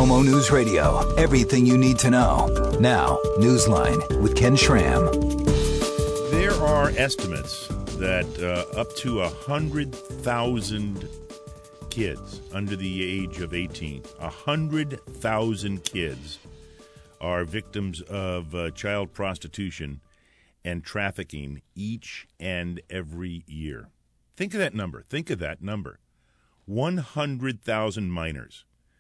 KOMO News Radio. Everything you need to know. Now, Newsline with Ken Schramm. There are estimates that up to 100,000 kids under the age of 18, 100,000 kids are victims of child prostitution and trafficking each and every year. Think of that number. 100,000 minors.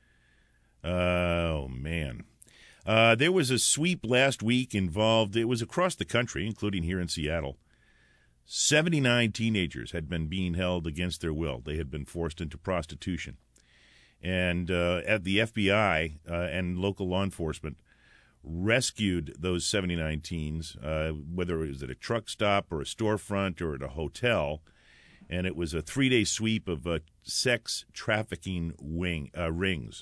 Oh, man. There was a sweep last week involved, it was across the country, including here in Seattle. 79 teenagers had been being held against their will. They had been forced into prostitution. And at the FBI and local law enforcement rescued those 79 teens, whether it was at a truck stop or a storefront or at a hotel. And it was a 3-day sweep of sex trafficking rings.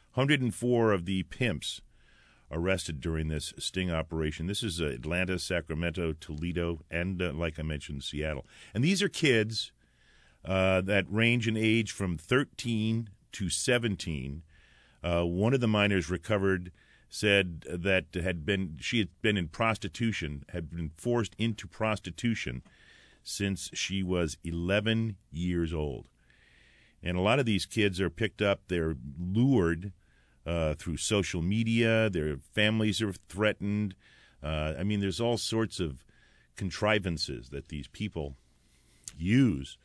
104 of the pimps arrested during this sting operation. This is Atlanta, Sacramento, Toledo, and, like I mentioned, Seattle. And these are kids that range in age from 13 to 17. One of the minors recovered said that she had been in prostitution, had been forced into prostitution since she was 11 years old. And a lot of these kids are picked up, they're lured through social media, their families are threatened. There's all sorts of contrivances that these people use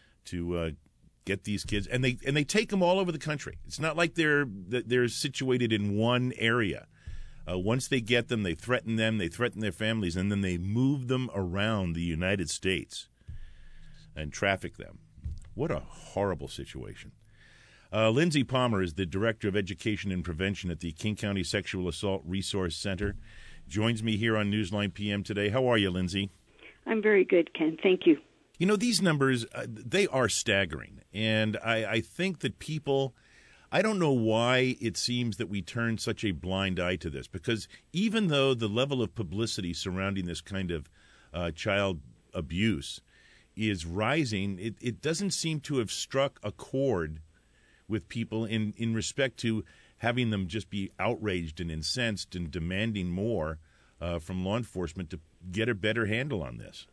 to get these kids, and they take them all over the country. It's not like they're situated in one area. Once they get them, they threaten their families, and then they move them around the United States and traffic them. What a horrible situation. Lindsay Palmer is the Director of Education and Prevention at the King County Sexual Assault Resource Center. Joins me here on Newsline PM today. How are you, Lindsay? I'm very good, Ken. Thank you. You know, these numbers, they are staggering. And I think that people, I don't know why it seems that we turn such a blind eye to this, because even though the level of publicity surrounding this kind of child abuse is rising, it doesn't seem to have struck a chord with people in respect to having them just be outraged and incensed and demanding more from law enforcement to get a better handle on this.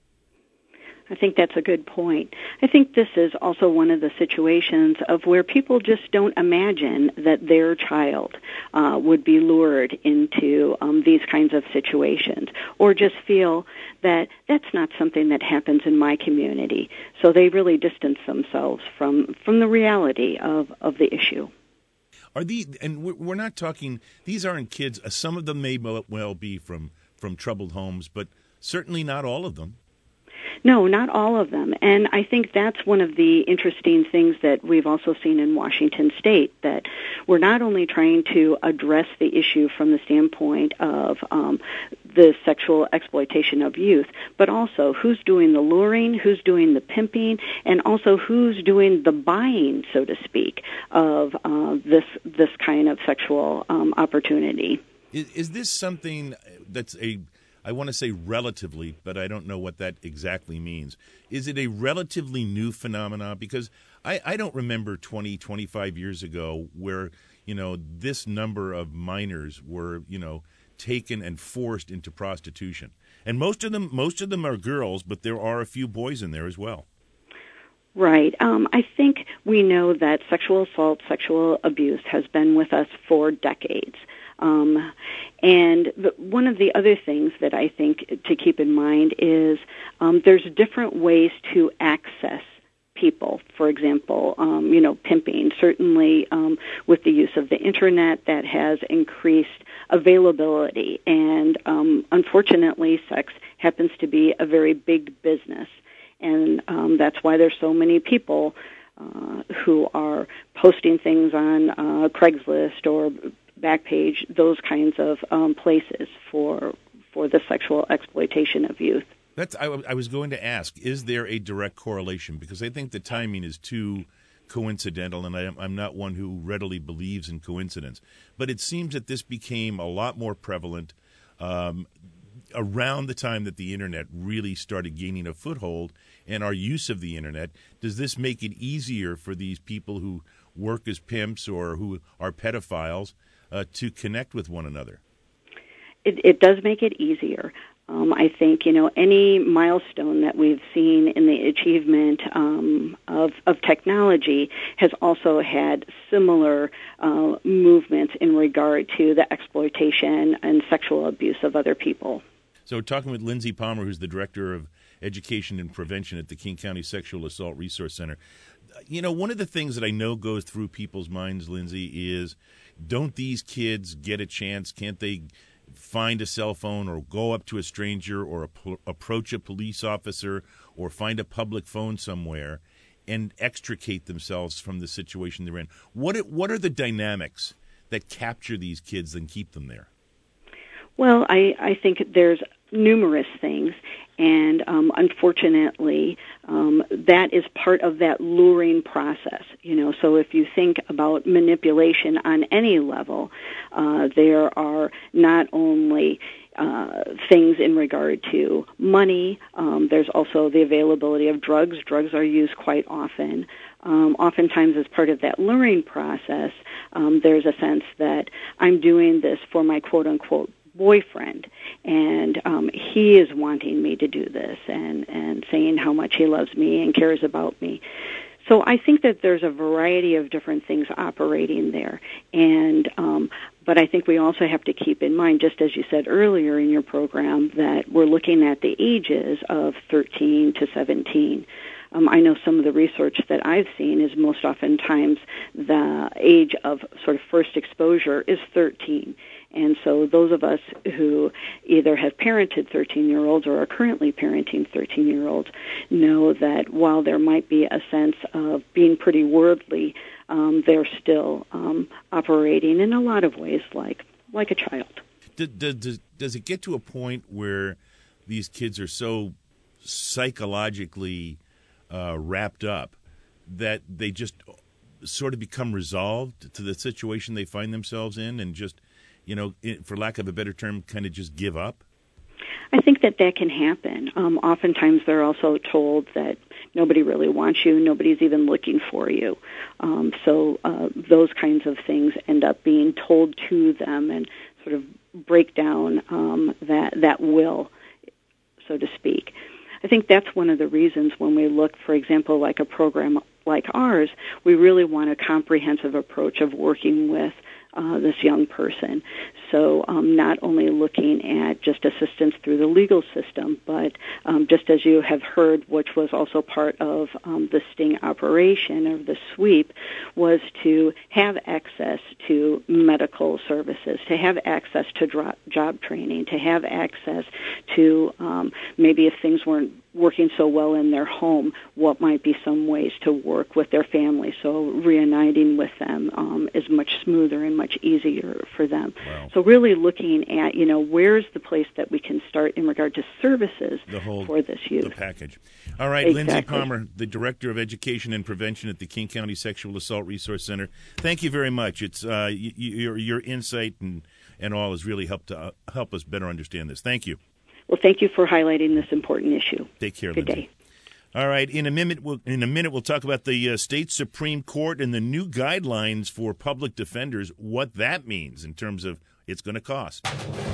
I think that's a good point. I think this is also one of the situations of where people just don't imagine that their child would be lured into these kinds of situations, or just feel that that's not something that happens in my community. So they really distance themselves from the reality of the issue. Are these, and we're not talking, these aren't kids, some of them may well be from troubled homes, but certainly not all of them. No, not all of them. And I think that's one of the interesting things that we've also seen in Washington State, that we're not only trying to address the issue from the standpoint of the sexual exploitation of youth, but also who's doing the luring, who's doing the pimping, and also who's doing the buying, so to speak, of this kind of sexual opportunity. Is this something that's I want to say relatively, but I don't know what that exactly means. Is it a relatively new phenomenon? Because I don't remember 20, 25 years ago where, this number of minors were, taken and forced into prostitution. And most of them are girls, but there are a few boys in there as well. Right. I think we know that sexual assault, sexual abuse has been with us for decades. And one of the other things that I think to keep in mind is there's different ways to access people. For example, pimping. Certainly with the use of the Internet, that has increased availability. And unfortunately, sex happens to be a very big business. And that's why there's so many people who are posting things on Craigslist or Backpage, those kinds of places for the sexual exploitation of youth. I was going to ask, is there a direct correlation? Because I think the timing is too coincidental, and I'm not one who readily believes in coincidence. But it seems that this became a lot more prevalent around the time that the Internet really started gaining a foothold and our use of the Internet. Does this make it easier for these people who work as pimps or who are pedophiles to connect with one another. It does make it easier. I think, any milestone that we've seen in the achievement of technology has also had similar movements in regard to the exploitation and sexual abuse of other people. So we're talking with Lindsay Palmer, who's the Director of Education and Prevention at the King County Sexual Assault Resource Center. One of the things that I know goes through people's minds, Lindsay, is don't these kids get a chance? Can't they find a cell phone or go up to a stranger or approach a police officer or find a public phone somewhere and extricate themselves from the situation they're in? What are the dynamics that capture these kids and keep them there? Well, I think there's numerous things, and unfortunately, that is part of that luring process. So if you think about manipulation on any level, there are not only things in regard to money. There's also the availability of drugs. Drugs are used quite often. Oftentimes, as part of that luring process, there's a sense that I'm doing this for my quote-unquote boyfriend, and he is wanting me to do this and saying how much he loves me and cares about me. So I think that there's a variety of different things operating there, and but I think we also have to keep in mind, just as you said earlier in your program, that we're looking at the ages of 13 to 17. I know some of the research that I've seen is most oftentimes the age of sort of first exposure is 13. And so those of us who either have parented 13-year-olds or are currently parenting 13-year-olds know that while there might be a sense of being pretty worldly, they're still operating in a lot of ways like a child. Does it get to a point where these kids are so psychologically wrapped up that they just sort of become resolved to the situation they find themselves in and just, for lack of a better term, kind of just give up? I think that can happen. Oftentimes they're also told that nobody really wants you, nobody's even looking for you. So those kinds of things end up being told to them and sort of break down that will, so to speak. I think that's one of the reasons when we look, for example, like a program like ours, we really want a comprehensive approach of working with this young person. So not only looking at just assistance through the legal system, but just as you have heard, which was also part of the sting operation or the sweep, was to have access to medical services, to have access to job training, to have access to maybe if things weren't working so well in their home, what might be some ways to work with their family. So reuniting with them is much smoother and much easier for them. Wow. So really looking at, where's the place that we can start in regard to services for this youth. The package. All right, Exactly. Lindsay Palmer, the Director of Education and Prevention at the King County Sexual Assault Resource Center. Thank you very much. It's your insight and all has really helped us better understand this. Thank you. Well, thank you for highlighting this important issue. Take care, Good Lindsay. day. All right. In a minute, we'll talk about the state Supreme Court and the new guidelines for public defenders. What that means in terms of it's going to cost.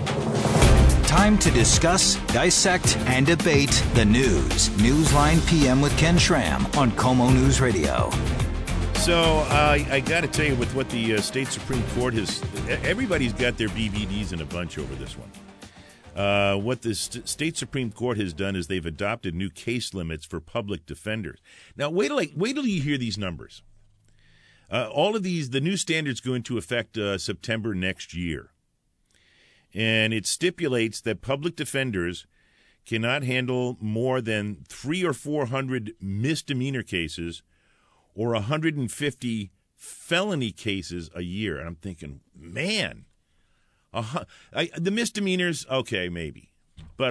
Time to discuss, dissect, and debate the news. Newsline PM with Ken Schramm on KOMO News Radio. So I got to tell you, with what the state Supreme Court has, everybody's got their BVDs in a bunch over this one. What the state Supreme Court has done is they've adopted new case limits for public defenders. Now, wait till you hear these numbers. All of these, the new standards go into effect September next year. And it stipulates that public defenders cannot handle more than 300 or 400 misdemeanor cases or 150 felony cases a year. And I'm thinking, man, the misdemeanors, okay, maybe. But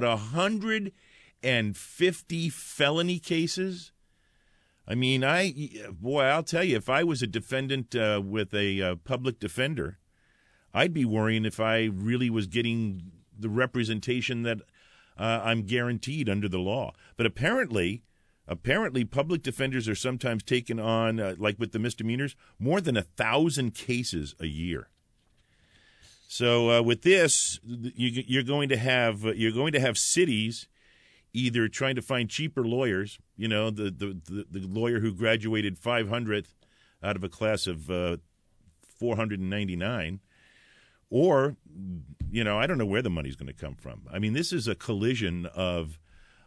150 felony cases? I mean, I'll tell you, if I was a defendant with a public defender, I'd be worrying if I really was getting the representation that I'm guaranteed under the law. But apparently, Apparently, public defenders are sometimes taken on, like with the misdemeanors, more than 1,000 cases a year. So with this, you're going to have cities either trying to find cheaper lawyers, the lawyer who graduated 500th out of a class of 499, or I don't know where the money's going to come from. I mean, this is a collision of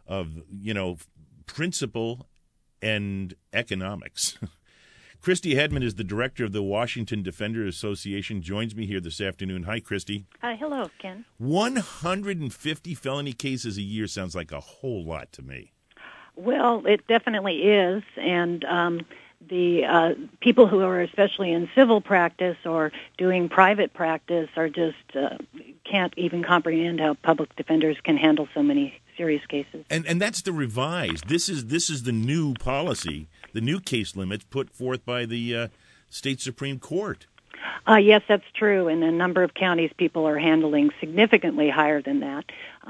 principle and economics. Christy Hedman is the director of the Washington Defender Association, joins me here this afternoon. Hi, Christy. Hello, Ken. 150 felony cases a year sounds like a whole lot to me. Well, it definitely is, and the people who are especially in civil practice or doing private practice are just can't even comprehend how public defenders can handle so many serious cases. And that's the revised. This is the new policy, the new case limits put forth by the state Supreme Court. Yes, that's true. In a number of counties, people are handling significantly higher than that.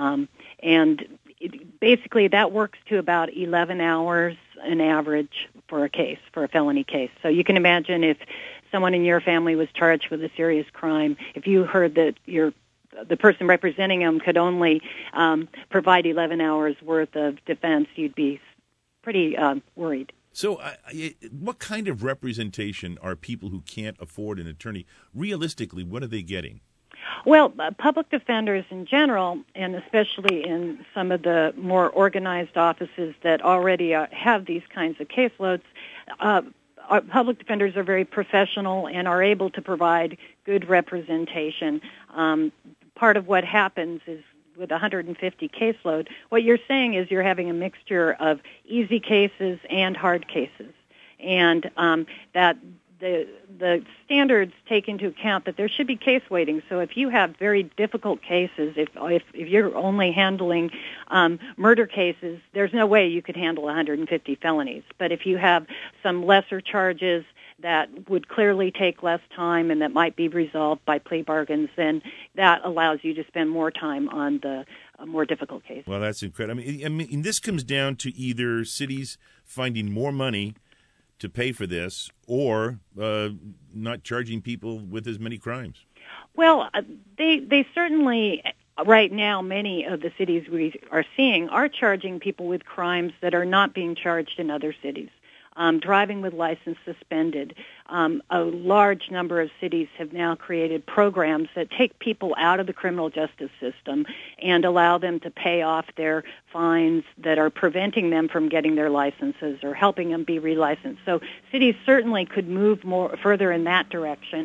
Basically, that works to about 11 hours an average for a felony case. So you can imagine if someone in your family was charged with a serious crime, if you heard that the person representing them could only provide 11 hours worth of defense, you'd be pretty worried. So what kind of representation are people who can't afford an attorney? Realistically, what are they getting? Well, public defenders in general, and especially in some of the more organized offices that already have these kinds of caseloads, public defenders are very professional and are able to provide good representation. Part of what happens is with 150 caseload, what you're saying is you're having a mixture of easy cases and hard cases, and that the standards take into account that there should be case weighting. So if you have very difficult cases, if you're only handling murder cases, there's no way you could handle 150 felonies. But if you have some lesser charges that would clearly take less time and that might be resolved by plea bargains, then that allows you to spend more time on the more difficult cases. Well, that's incredible. I mean, this comes down to either cities finding more money to pay for this or not charging people with as many crimes. Well, they certainly, right now, many of the cities we are seeing are charging people with crimes that are not being charged in other cities. Driving with license suspended. A large number of cities have now created programs that take people out of the criminal justice system and allow them to pay off their fines that are preventing them from getting their licenses or helping them be relicensed. So cities certainly could move further in that direction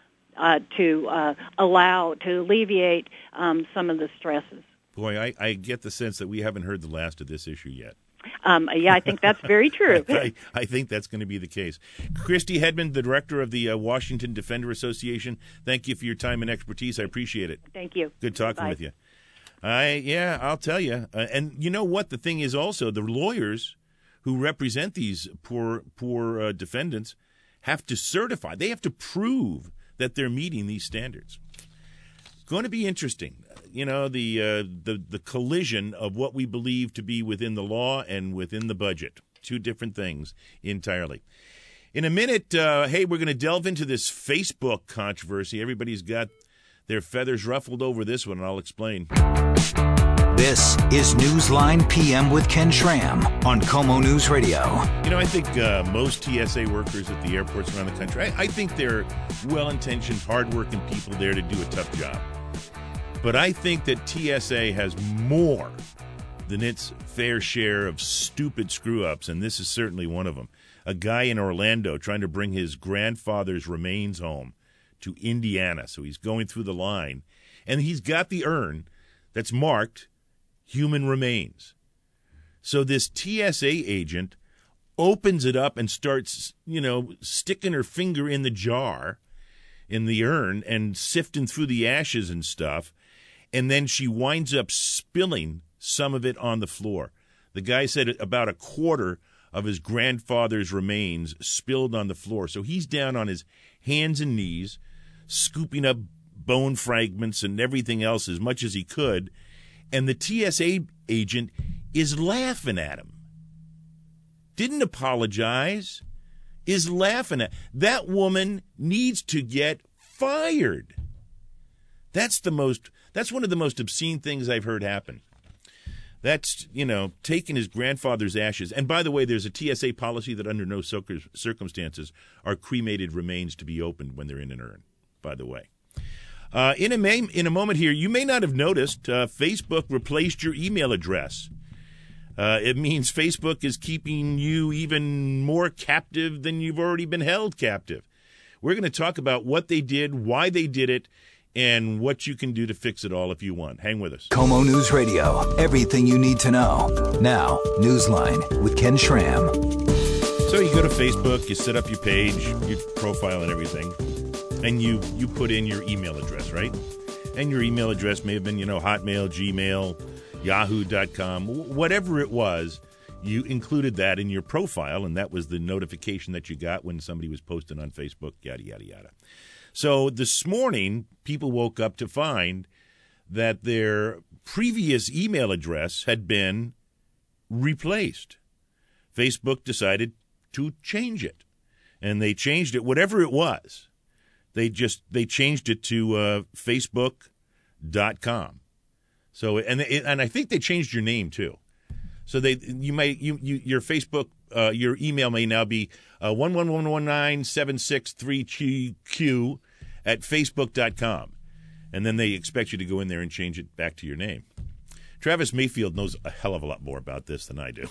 to alleviate some of the stresses. Boy, I get the sense that we haven't heard the last of this issue yet. Yeah, I think that's very true. I think that's going to be the case. Christy Hedman, the director of the Washington Defender Association, thank you for your time and expertise. I appreciate it. Thank you. Good talking Bye. with you. I'll tell you. And you know what? The thing is also the lawyers who represent these poor defendants have to certify. They have to prove that they're meeting these standards. Going to be interesting. The collision of what we believe to be within the law and within the budget. Two different things entirely. In a minute, we're going to delve into this Facebook controversy. Everybody's got their feathers ruffled over this one, and I'll explain. This is Newsline PM with Ken Schramm on KOMO News Radio. I think most TSA workers at the airports around the country, I think they're well-intentioned, hard-working people there to do a tough job. But I think that TSA has more than its fair share of stupid screw-ups, and this is certainly one of them. A guy in Orlando trying to bring his grandfather's remains home to Indiana, so he's going through the line, and he's got the urn that's marked human remains. So this TSA agent opens it up and starts, sticking her finger in the jar, in the urn, and sifting through the ashes and stuff. And then she winds up spilling some of it on the floor. The guy said about a quarter of his grandfather's remains spilled on the floor. So he's down on his hands and knees, scooping up bone fragments and everything else as much as he could. And the TSA agent is laughing at him. didn't apologize, is laughing at. That woman needs to get fired. That's one of the most obscene things I've heard happen. That's, taking his grandfather's ashes. And by the way, there's a TSA policy that under no circumstances are cremated remains to be opened when they're in an urn, by the way. In a moment here, you may not have noticed Facebook replaced your email address. It means Facebook is keeping you even more captive than you've already been held captive. We're going to talk about what they did, why they did it, and what you can do to fix it all if you want. Hang with us. Como News Radio. Everything you need to know. Now, Newsline with Ken Schramm. So you go to Facebook, you set up your page, your profile and everything, and you put in your email address, right? And your email address may have been, Hotmail, Gmail, Yahoo.com, whatever it was. You included that in your profile, and that was the notification that you got when somebody was posting on Facebook, yada, yada, yada. So this morning, people woke up to find that their previous email address had been replaced. Facebook decided to change it, and they changed it, whatever it was. They changed it to Facebook.com. So and I think they changed your name too. So your Facebook your email may now be 111197633Q at Facebook.com. And then they expect you to go in there and change it back to your name. Travis Mayfield knows a hell of a lot more about this than I do.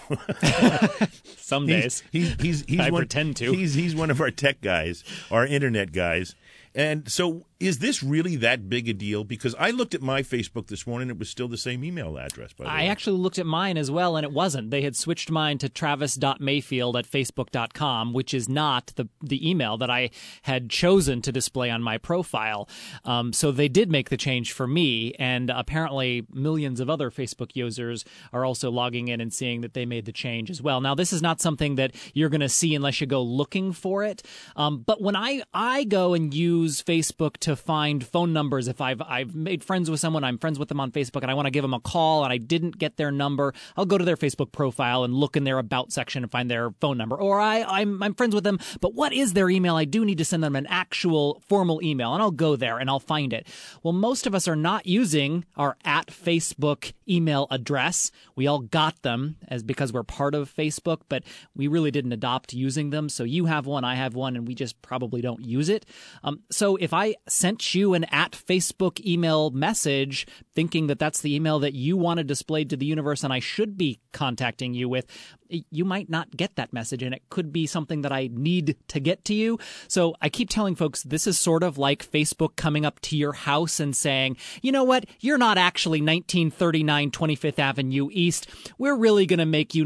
Some days. He's pretend to. He's one of our tech guys, our internet guys. And so is this really that big a deal? Because I looked at my Facebook this morning. It was still the same email address, by the way. I actually looked at mine as well, and it wasn't. They had switched mine to travis.mayfield at facebook.com, which is not the email that I had chosen to display on my profile. So they did make the change for me, and apparently millions of other Facebook users are also logging in and seeing that they made the change as well. Now, this is not something that you're going to see unless you go looking for it. But when I go and use Facebook to find phone numbers, if I've made friends with someone, I'm friends with them on Facebook, and I want to give them a call and I didn't get their number, I'll go to their Facebook profile and look in their About section and find their phone number. Or I'm friends with them, but what is their email? I do need to send them an actual formal email, and I'll go there and I'll find it. Well, most of us are not using our @Facebook email address. We all got them because we're part of Facebook, but we really didn't adopt using them. So you have one, I have one, and we just probably don't use it. So if I sent you an @Facebook email message thinking that that's the email that you wanted displayed to the universe and I should be contacting you with, you might not get that message, and it could be something that I need to get to you. So I keep telling folks this is sort of like Facebook coming up to your house and saying, you know what, you're not actually 1939 25th Avenue East. We're really going to make you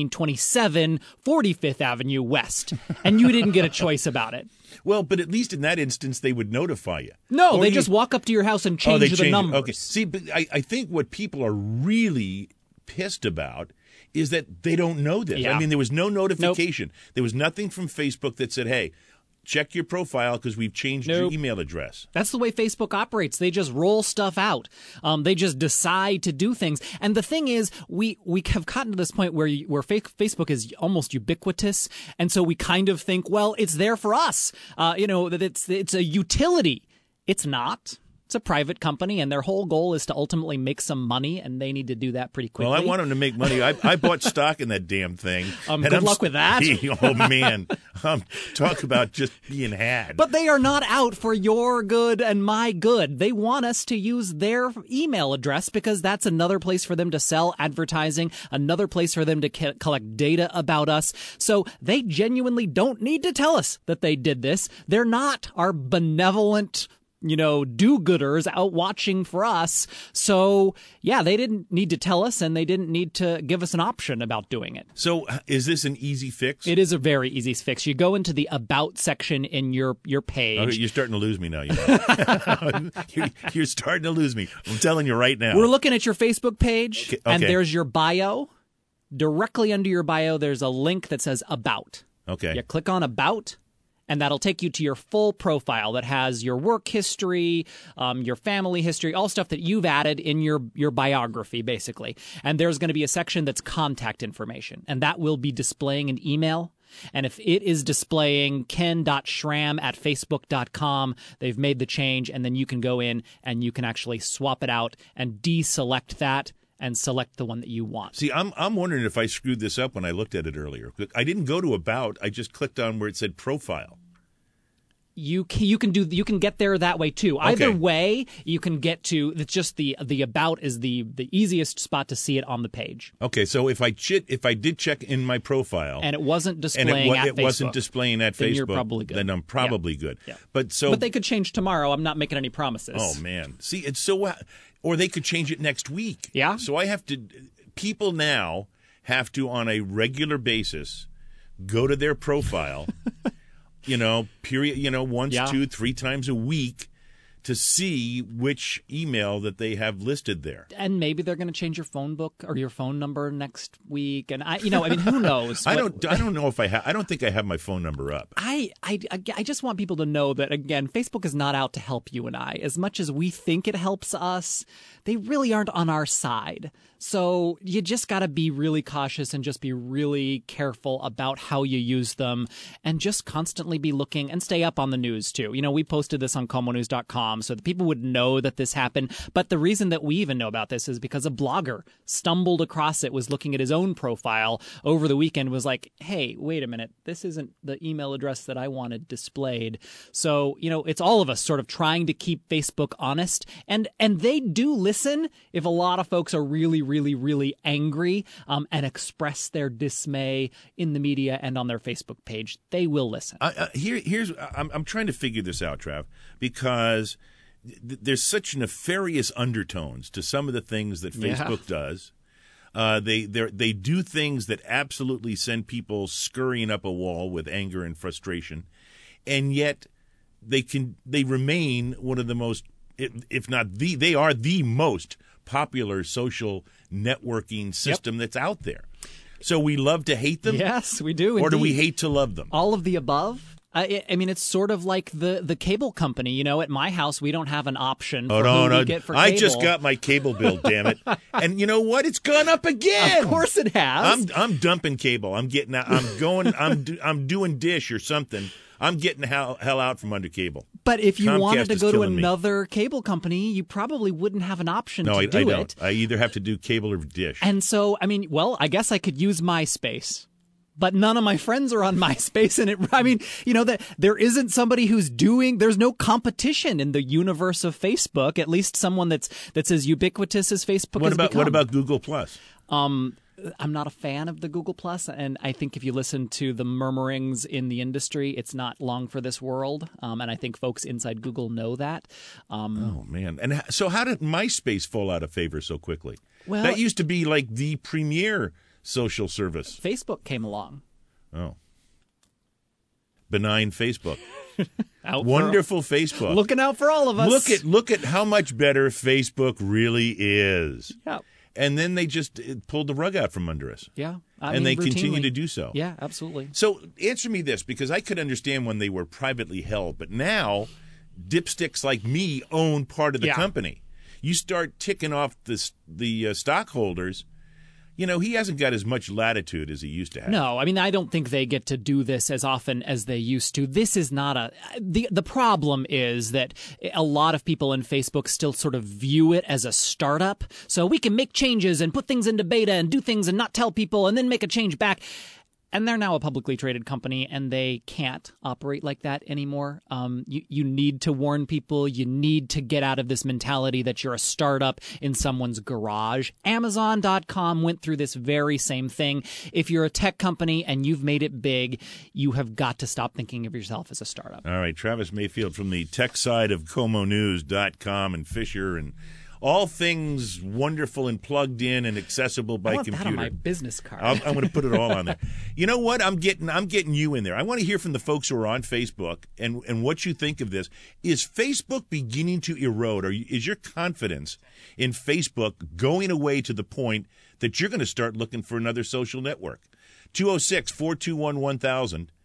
1927 45th Avenue West. And you didn't get a choice about it. Well, but at least in that instance, they would notify you. No, they just walk up to your house and change the numbers. Okay. See, but I think what people are really pissed about is that they don't know this. Yeah. I mean, there was no notification. Nope. There was nothing from Facebook that said, hey, check your profile because we've changed your email address. That's the way Facebook operates. They just roll stuff out. They just decide to do things. And the thing is, we have gotten to this point where Facebook is almost ubiquitous, and so we kind of think, well, it's there for us. That it's a utility. It's not. It's a private company, and their whole goal is to ultimately make some money, and they need to do that pretty quickly. Well, I want them to make money. I bought stock in that damn thing. Good luck with that. Oh, man. Talk about just being had. But they are not out for your good and my good. They want us to use their email address because that's another place for them to sell advertising, another place for them to collect data about us. So they genuinely don't need to tell us that they did this. They're not our benevolent do-gooders out watching for us. So, yeah, they didn't need to tell us, and they didn't need to give us an option about doing it. So is this an easy fix? It is a very easy fix. You go into the About section in your page. Okay, you're starting to lose me now. You're starting to lose me. I'm telling you right now. We're looking at your Facebook page, okay. And there's your bio. Directly under your bio, there's a link that says About. Okay. You click on About, And that'll take you to your full profile that has your work history, your family history, all stuff that you've added in your biography, basically. And there's going to be a section that's contact information, and that will be displaying an email. And if it is displaying ken.schramm@facebook.com, they've made the change, and then you can go in and you can actually swap it out and deselect that and select the one that you want. See, I'm wondering if I screwed this up when I looked at it earlier. I didn't go to About. I just clicked on where it said Profile. You can get there that way too. Either way, you can get to. It's just the About is the easiest spot to see it on the page. Okay, so if I did check in my profile and it wasn't displaying and at it Facebook, wasn't displaying at then Facebook, you're probably good. Then I'm probably good. Yeah. But they could change tomorrow. I'm not making any promises. Oh man, see, it's so. Or they could change it next week. Yeah. So I have to. People now have to, on a regular basis, go to their profile. Once, 2, 3 times a week to see which email that they have listed there. And maybe they're going to change your phone book or your phone number next week. And who knows? I don't know if I have. I don't think I have my phone number up. I just want people to know that, again, Facebook is not out to help you and I. As much as we think it helps us, they really aren't on our side. So you just got to be really cautious and just be really careful about how you use them, and just constantly be looking and stay up on the news too. We posted this on KomoNews.com so that people would know that this happened. But the reason that we even know about this is because a blogger stumbled across it, was looking at his own profile over the weekend, was like, hey, wait a minute, this isn't the email address that I wanted displayed. So, it's all of us sort of trying to keep Facebook honest. And they do listen if a lot of folks are really, really, really angry and express their dismay in the media and on their Facebook page. They will listen. I'm trying to figure this out, Trav, because there's such nefarious undertones to some of the things that Facebook does. They do things that absolutely send people scurrying up a wall with anger and frustration, and yet they remain one of the most, if not they are the most popular social networking system that's out there. So we love to hate them? Yes, we do. Or indeed. do we hate to love them? All of the above. It's sort of like the cable company. At my house, we don't have an option for who we get for cable. I just got my cable bill, damn it. And you know what? It's gone up again. Of course it has. I'm dumping cable. I'm getting out. I'm doing Dish or something. I'm getting the hell out from under cable. But if you Comcast wanted to go to another me. Cable company, you probably wouldn't have an option to do it. No, I don't. I either have to do cable or Dish. And so, I guess I could use MySpace. But none of my friends are on MySpace, and there isn't somebody there's no competition in the universe of Facebook, at least someone that's as ubiquitous as Facebook has become. What about Google Plus? I'm not a fan of the Google Plus, and I think if you listen to the murmurings in the industry, it's not long for this world. And I think folks inside Google know that. Oh man! And so, how did MySpace fall out of favor so quickly? Well, that used to be like the premier social service. Facebook came along. Oh, benign Facebook. Wonderful Facebook. Looking out for all of us. Look at how much better Facebook really is. Yeah. And then they just pulled the rug out from under us. Yeah. They routinely continue to do so. Yeah, absolutely. So answer me this, because I could understand when they were privately held, but now dipsticks like me own part of the company. You start ticking off the stockholders. He hasn't got as much latitude as he used to have. No, I don't think they get to do this as often as they used to. This is not the problem is that a lot of people in Facebook still sort of view it as a startup. So we can make changes and put things into beta and do things and not tell people and then make a change back. And they're now a publicly traded company, and they can't operate like that anymore. You need to warn people. You need to get out of this mentality that you're a startup in someone's garage. Amazon.com went through this very same thing. If you're a tech company and you've made it big, you have got to stop thinking of yourself as a startup. All right, Travis Mayfield from the tech side of KomoNews.com and Fisher and all things wonderful and plugged in and accessible by computer. I want that on my business card. I'm going to put it all on there. You know what? I'm getting you in there. I want to hear from the folks who are on Facebook and what you think of this. Is Facebook beginning to erode, or is your confidence in Facebook going away to the point that you're going to start looking for another social network? 206-421-1000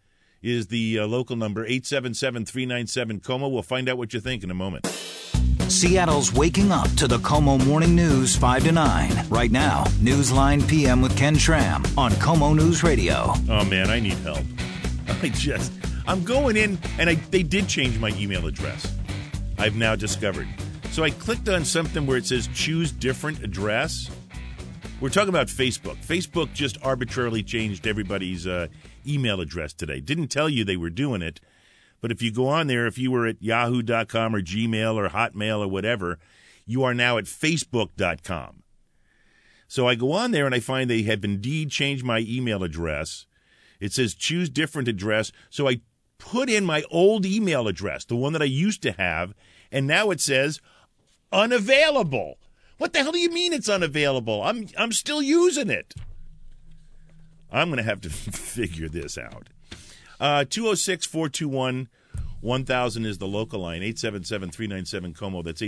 is the local number, 877-397-KOMO. We'll find out what you think in a moment. Seattle's waking up to the KOMO Morning News 5 to 9. Right now, Newsline PM with Ken Schramm on KOMO News Radio. Oh, man, I need help. I'm going in, and they did change my email address. I've now discovered. So I clicked on something where it says choose different address. We're talking about Facebook. Facebook just arbitrarily changed everybody's email address today. Didn't tell you they were doing it. But if you go on there, if you were at yahoo.com or Gmail or Hotmail or whatever, you are now at facebook.com. So I go on there and I find they have indeed changed my email address. It says choose different address. So I put in my old email address, the one that I used to have, and now it says unavailable. What the hell do you mean it's unavailable? I'm still using it. I'm going to have to figure this out. 206-421-1000 is the local line. 877-397-KOMO. That's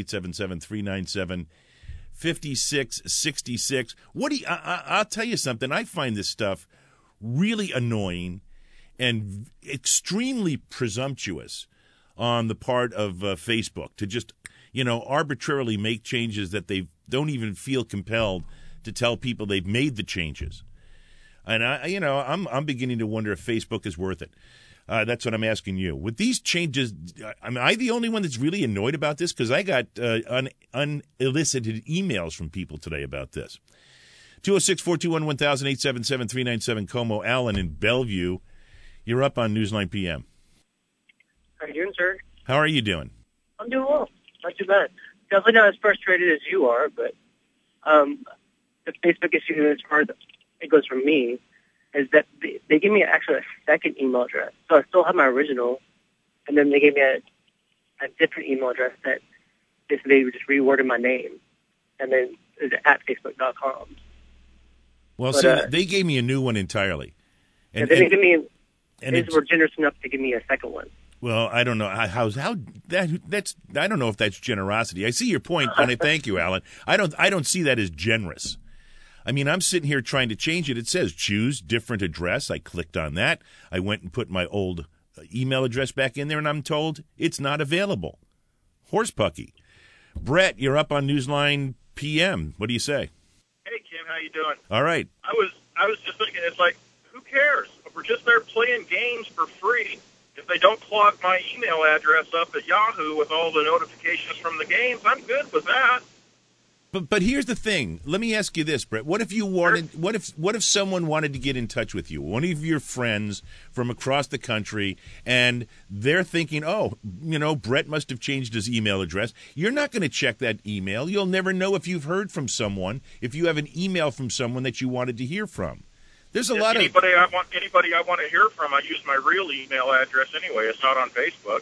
877-397-5666. I'll tell you something. I find this stuff really annoying and extremely presumptuous on the part of Facebook to just, arbitrarily make changes that they don't even feel compelled to tell people they've made the changes. And I'm beginning to wonder if Facebook is worth it. That's what I'm asking you. With these changes, am I the only one that's really annoyed about this? Because I got unelicited emails from people today about this. 206-421-1000, 877-397-KOMO. Alan in Bellevue, you're up on Newsline PM. How are you doing, sir? How are you doing? I'm doing well. Not too bad. Definitely not as frustrated as you are, but the Facebook issue, as far as it goes for me, is that they gave me actually a second email address. So I still have my original, and then they gave me a different email address that they just reworded my name, and then it's at facebook.com. Well, they gave me a new one entirely. And they were generous enough to give me a second one. Well, I don't know I don't know if that's generosity. I see your point, and I thank you, Alan. I don't see that as generous. I mean, I'm sitting here trying to change it. It says choose different address. I clicked on that. I went and put my old email address back in there, and I'm told it's not available. Horsepucky. Brett, you're up on Newsline PM. What do you say? Hey, Kim, how you doing? All right. I was just thinking, it's like, who cares? We're just there playing games for free. If they don't clog my email address up at Yahoo with all the notifications from the games, I'm good with that. But here's the thing. Let me ask you this, Brett. What if you wanted? What if someone wanted to get in touch with you? One of your friends from across the country, and they're thinking, Brett must have changed his email address. You're not going to check that email. You'll never know if you've heard from someone. If you have an email from someone that you wanted to hear from, there's anybody I want to hear from. I use my real email address anyway. It's not on Facebook.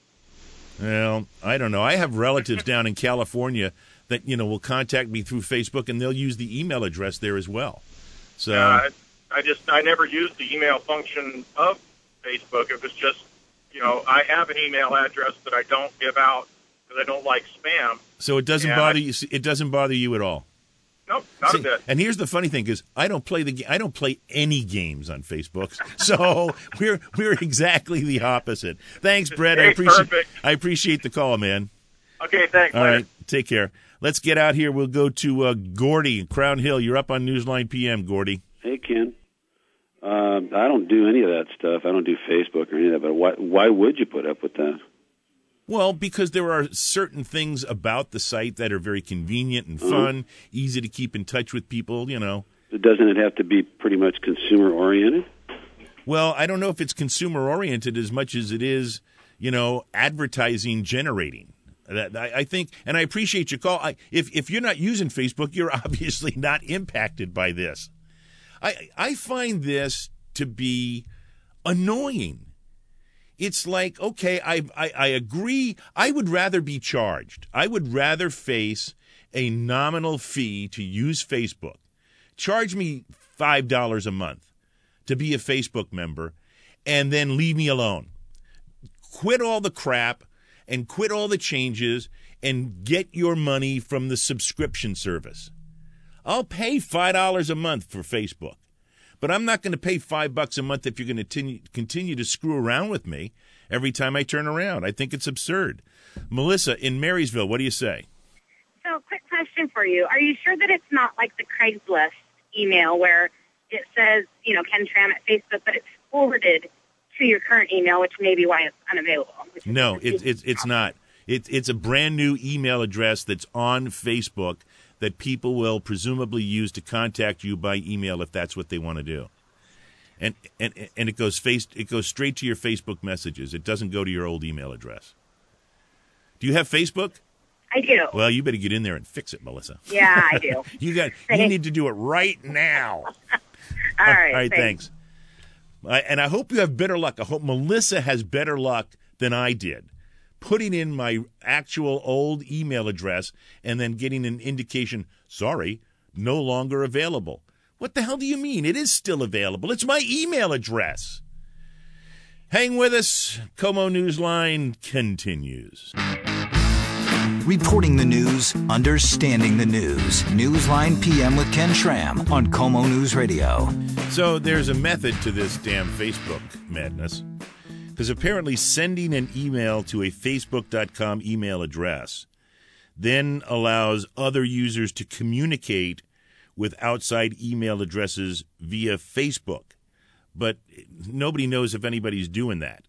Well, I don't know. I have relatives down in California that, will contact me through Facebook, and they'll use the email address there as well. So I never used the email function of Facebook. It was just, I have an email address that I don't give out because I don't like spam. So it doesn't bother you. It doesn't bother you at all. Nope, not a bit. And here's the funny thing: is I don't play any games on Facebook, so we're exactly the opposite. Thanks, Brett. Hey, I appreciate the call, man. Okay, thanks. All right, take care. Let's get out here. We'll go to Gordy in Crown Hill. You're up on Newsline PM, Gordy. Hey, Ken. I don't do any of that stuff. I don't do Facebook or any of that. But why would you put up with that? Well, because there are certain things about the site that are very convenient and fun, easy to keep in touch with people, Doesn't it have to be pretty much consumer-oriented? Well, I don't know if it's consumer-oriented as much as it is, advertising-generating. I think, and I appreciate your call. If you're not using Facebook, you're obviously not impacted by this. I find this to be annoying. It's like, okay, I agree. I would rather be charged. I would rather face a nominal fee to use Facebook. Charge me $5 a month to be a Facebook member and then leave me alone. Quit all the crap and quit all the changes and get your money from the subscription service. I'll pay $5 a month for Facebook. but I'm not going to pay $5 a month if you're going to continue to screw around with me every time I turn around. I think it's absurd. Melissa in Marysville, what do you say? So, quick question for you. Are you sure that it's not like the Craigslist email where it says, Ken Tram at Facebook, but it's forwarded to your current email, which may be why it's unavailable? No, it's not. It's a brand new email address that's on Facebook that people will presumably use to contact you by email if that's what they want to do. And it goes straight to your Facebook messages. It doesn't go to your old email address. Do you have Facebook? I do. Well, you better get in there and fix it, Melissa. Yeah, I do. You need to do it right now. All right, thanks. And I hope you have better luck. I hope Melissa has better luck than I did, putting in my actual old email address and then getting an indication, sorry, no longer available. What the hell do you mean? It is still available. It's my email address. Hang with us. Como Newsline continues. Reporting the news, understanding the news. Newsline PM with Ken Schramm on Como News Radio. So there's a method to this damn Facebook madness. Because apparently sending an email to a Facebook.com email address then allows other users to communicate with outside email addresses via Facebook. But nobody knows if anybody's doing that.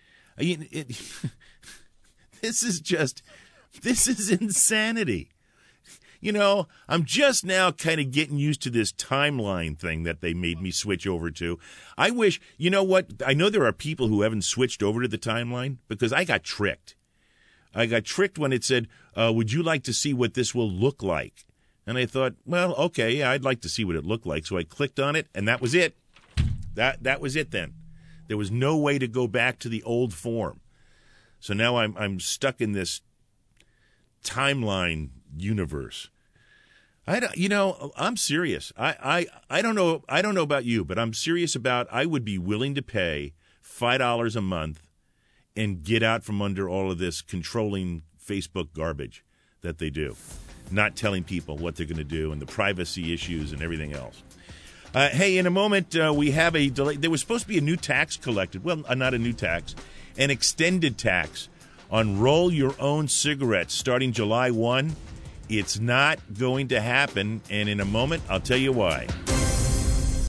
This is insanity. I'm just now kind of getting used to this timeline thing that they made me switch over to. I wish, you know what? I know there are people who haven't switched over to the timeline because I got tricked. I got tricked when it said, would you like to see what this will look like? And I thought, well, okay, yeah, I'd like to see what it looked like. So I clicked on it, and that was it. That was it then. There was no way to go back to the old form. So now I'm stuck in this timeline universe. I'm serious. I don't know about you, but I'm serious about I would be willing to pay $5 a month and get out from under all of this controlling Facebook garbage that they do, not telling people what they're going to do and the privacy issues and everything else. Hey, in a moment, we have a delay. There was supposed to be a new tax collected. Well, not a new tax, an extended tax on roll-your-own cigarettes starting July 1. It's not going to happen, and in a moment, I'll tell you why.